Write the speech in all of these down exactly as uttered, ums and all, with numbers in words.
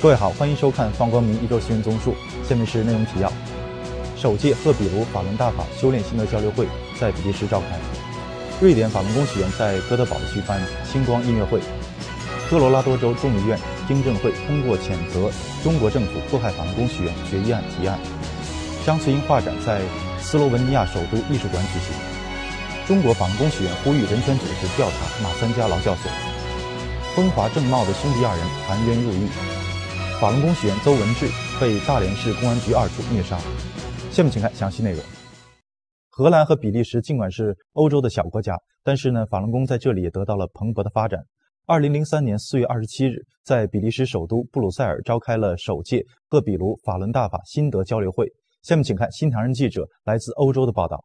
各位好，欢迎收看方光明一周新闻综述。下面是内容提要：首届赫比卢法伦大法修炼心得交流会在比利时召开；瑞典法轮功学院在哥德堡举办星光音乐会；科罗拉多州众议院听证会通过谴责中国政府迫害法轮功学员决议案提案；张翠英画展在斯洛文尼亚首都艺术馆举行；中国法轮功学院呼吁人权组织调查马三家劳教所；风华正茂的兄弟二人含冤入狱；法轮功学员邹文志被大连市公安局二处虐杀。下面请看详细内容。荷兰和比利时尽管是欧洲的小国家，但是呢，法轮功在这里也得到了蓬勃的发展。二零零三年四月二十七日，在比利时首都布鲁塞尔召开了首届赫比卢法伦大法心得交流会。下面请看新唐人记者来自欧洲的报道。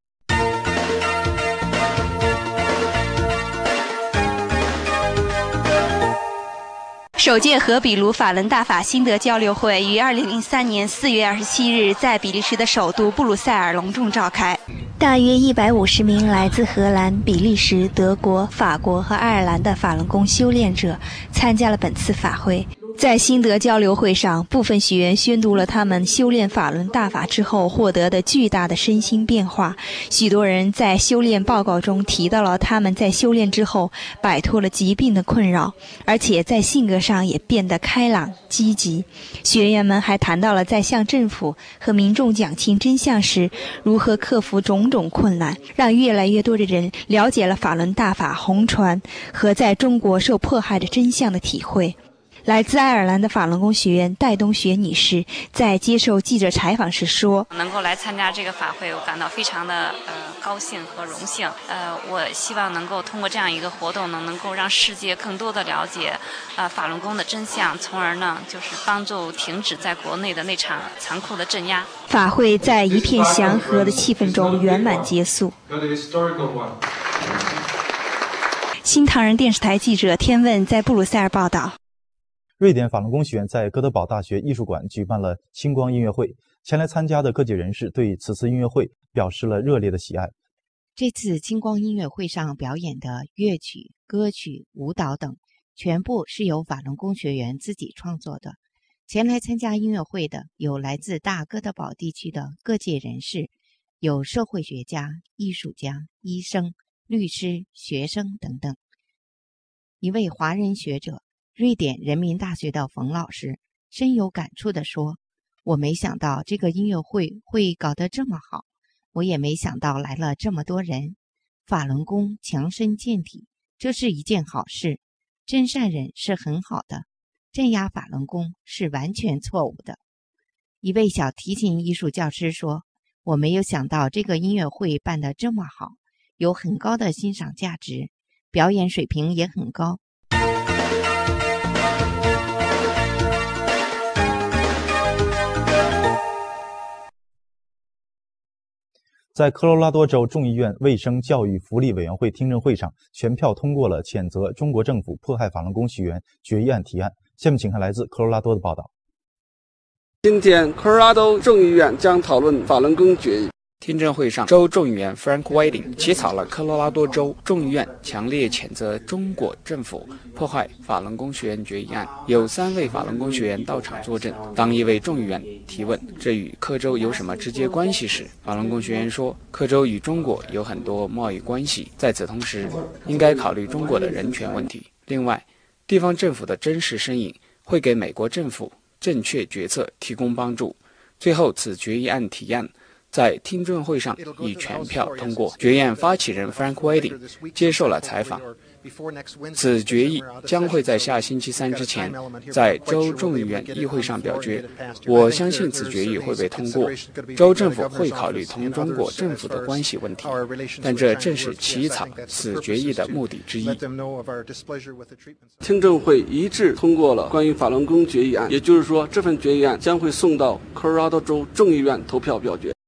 首届荷比卢法伦大法心得交流会于二零零三年四月二十七日在比利时的首都布鲁塞尔隆重召开。大约一百五十名来自荷兰、比利时、德国、法国和爱尔兰的法轮功修炼者参加了本次法会。在心得交流会上，部分学员宣读了他们修炼法轮大法之后获得的巨大的身心变化。许多人在修炼报告中提到了他们在修炼之后摆脱了疾病的困扰，而且在性格上也变得开朗积极。学员们还谈到了在向政府和民众讲清真相时如何克服种种困难，让越来越多的人了解了法轮大法红传和在中国受迫害的真相的体会。来自爱尔兰的法轮功学员戴东学女士在接受记者采访时说：“ 能够来参加这个法会，我感到非常的呃高兴和荣幸。呃，我希望能够通过这样一个活动，能能够让世界更多的了解呃法轮功的真相，从而呢就是帮助停止在国内的那场残酷的镇压。” 法会在一片祥和的气氛中圆满结束。新唐人电视台记者天问在布鲁塞尔报道。 瑞典法轮功学院在哥德堡大学艺术馆举办了星光音乐会，前来参加的各界人士对此次音乐会表示了热烈的喜爱。 这次星光音乐会上表演的乐曲、歌曲、舞蹈等，全部是由法轮功学员自己创作的。前来参加音乐会的有来自大哥德堡地区的各界人士，有社会学家、艺术家、医生、律师、学生等等。一位华人学者，瑞典人民大学的冯老师深有感触地说：“我没想到这个音乐会会搞得这么好，我也没想到来了这么多人。法轮功强身健体，这是一件好事。真善忍是很好的，镇压法轮功是完全错误的。”一位小提琴艺术教师说：“我没有想到这个音乐会办得这么好，有很高的欣赏价值，表演水平也很高。” 在科罗拉多州众议院卫生教育福利委员会听证会上，全票通过了谴责中国政府迫害法轮功学员决议案提案。下面请看来自科罗拉多的报道。 今天，科罗拉多众议院将讨论法轮功决议。 听证会上，州众议员 Frank Whiting 起草了科罗拉多州众议院强烈谴责中国政府迫害法轮功学员决议案。有三位法轮功学员到场作证。当一位众议员提问这与克州有什么直接关系时，法轮功学员说，克州与中国有很多贸易关系，在此同时应该考虑中国的人权问题。另外，地方政府的真实身影会给美国政府正确决策提供帮助。最后，此决议案提案在听证会上以全票通过。决议案发起人 Frank Whiting 接受了采访。此决议将会在下星期三之前在州众议院议会上表决。我相信此决议会被通过。州政府会考虑同中国政府的关系问题，但这正是起草此决议的目的之一。 听证会一致通过了关于法轮功决议案，也就是说，这份决议案将会送到科罗拉多州众议院投票表决。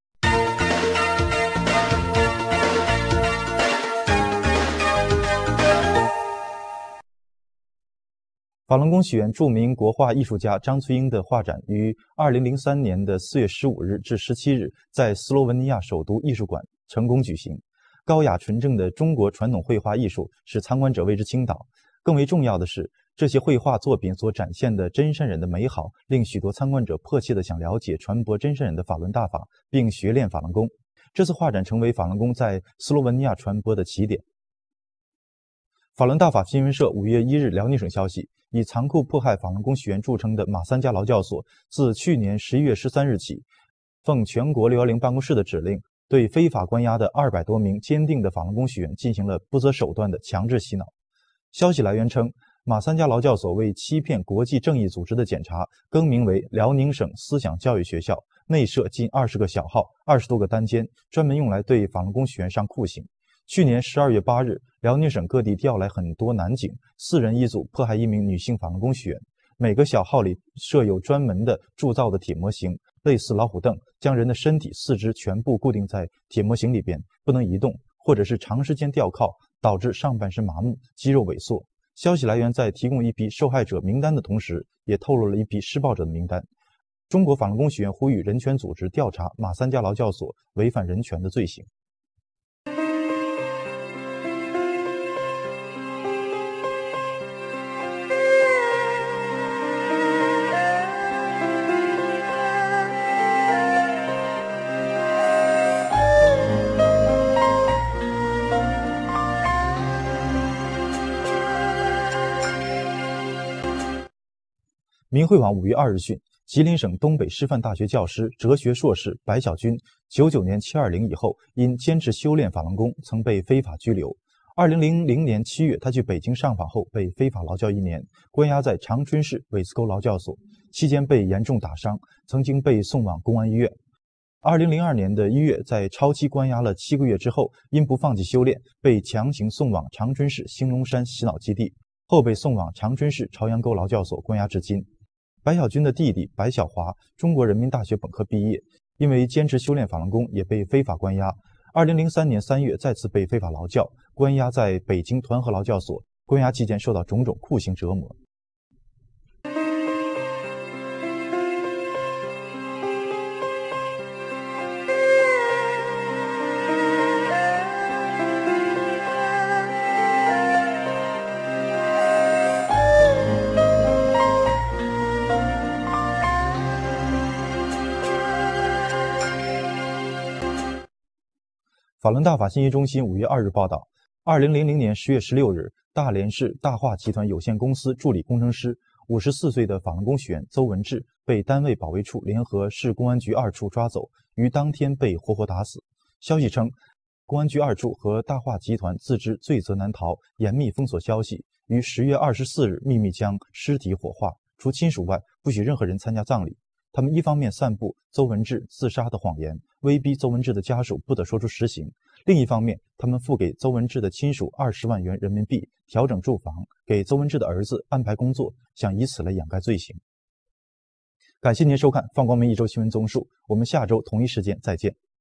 法轮功学院著名国画艺术家张翠英的画展于二零零三年的四月十五日至十七日在斯洛文尼亚首都艺术馆成功举行。高雅纯正的中国传统绘画艺术使参观者为之倾倒。更为重要的是， 这些绘画作品所展现的真善忍的美好，令许多参观者迫切地想了解传播真善忍的法轮大法，并学练法轮功。这次画展成为法轮功在斯洛文尼亚传播的起点。法轮大法新闻社五月一日辽宁省消息，以残酷迫害法轮功学员著称的马三家劳教所，自去年十一月十三日起，奉全国六一零办公室的指令，对非法关押的二百多名坚定的法轮功学员进行了不择手段的强制洗脑。消息来源称，马三家劳教所为欺骗国际正义组织的检查，更名为辽宁省思想教育学校，内设近二十个小号、二十多个单间，专门用来对法轮功学员上酷刑。去年十二月八日，辽宁省各地调来很多男警，四人一组迫害一名女性法轮功学员。每个小号里设有专门的铸造的铁模型，类似老虎凳，将人的身体、四肢全部固定在铁模型里边，不能移动，或者是长时间吊靠，导致上半身麻木、肌肉萎缩。消息来源在提供一批受害者名单的同时，也透露了一批施暴者的名单。中国法轮功学院呼吁人权组织调查马三家劳教所违反人权的罪行。明慧网五月二日讯，吉林省东北师范大学教师、哲学硕士白小军，九九年七二零以后，因坚持修炼法轮功，曾被非法拘留。二零零零年七月，他去北京上访后，被非法劳教一年，关押在长春市苇子沟劳教所，期间被严重打伤，曾经被送往公安医院。二零零二年的一月，在超期关押了七个月之后，因不放弃修炼，被强行送往长春市兴隆山洗脑基地，后被送往长春市朝阳沟劳教所关押至今。白小军的弟弟白小华，中国人民大学本科毕业，因为坚持修炼法轮功，也被非法关押。二零零三年三月再次被非法劳教，关押在北京团河劳教所，关押期间受到种种酷刑折磨。法轮大法信息中心五月二日报道，二零零零年十月十六日，大连市大化集团有限公司助理工程师、五十四岁的法轮功学员邹文志被单位保卫处联合市公安局二处抓走，于当天被活活打死。消息称，公安局二处和大化集团自知罪责难逃，严密封锁消息，于十月二十四日秘密将尸体火化，除亲属外，不许任何人参加葬礼。他们一方面散布邹文志自杀的谎言，威逼邹文志的家属不得说出实情；另一方面，他们付给邹文志的亲属二十万元人民币，调整住房，给邹文志的儿子安排工作，想以此来掩盖罪行。感谢您收看放光明一周新闻综述，我们下周同一时间再见。